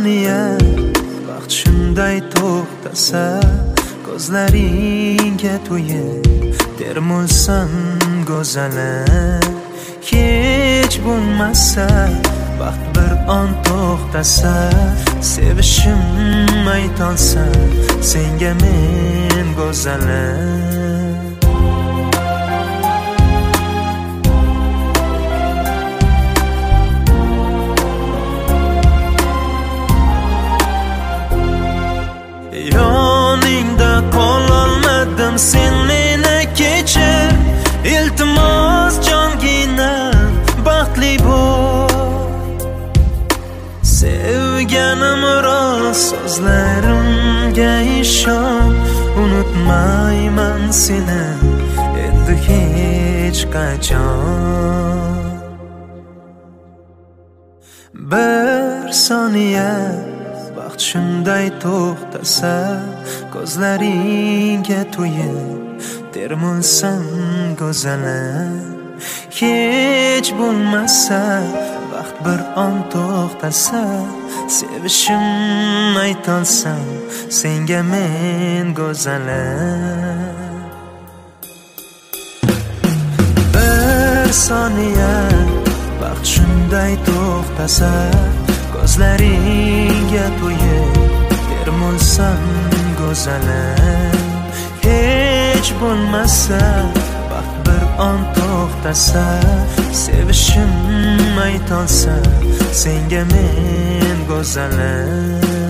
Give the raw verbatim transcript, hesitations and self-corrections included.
soniya vaqt shunday to'xtasa, ko'zlaringga to'yib termulsam go'zalim. Hech bo'lmasa vaqt bir on to'xtasa, sevishim aytolsam senga men go'zalim. Yoningda qololmadim, sen meni kechir, iltimos jongina baxtli bo'l. Sevganim rost, so'zlarimga ishon, unutmayman seni endi hech qachon. Bir soniya vaqt shunday to'xtasa, ko'zlaringga to'yib termulsam go'zalim. Hech bo'lmasa vaqt bir on to'xtasa, sevishim aytolsam senga men go'zalim. Bir soniya vaqt shunday to'xtasa, ko'zlaringga to'yib termulsam go'zalim. Hech bo'lmasa vaqt bir on to'xtasa, sevishim aytolsam senga men go'zalim.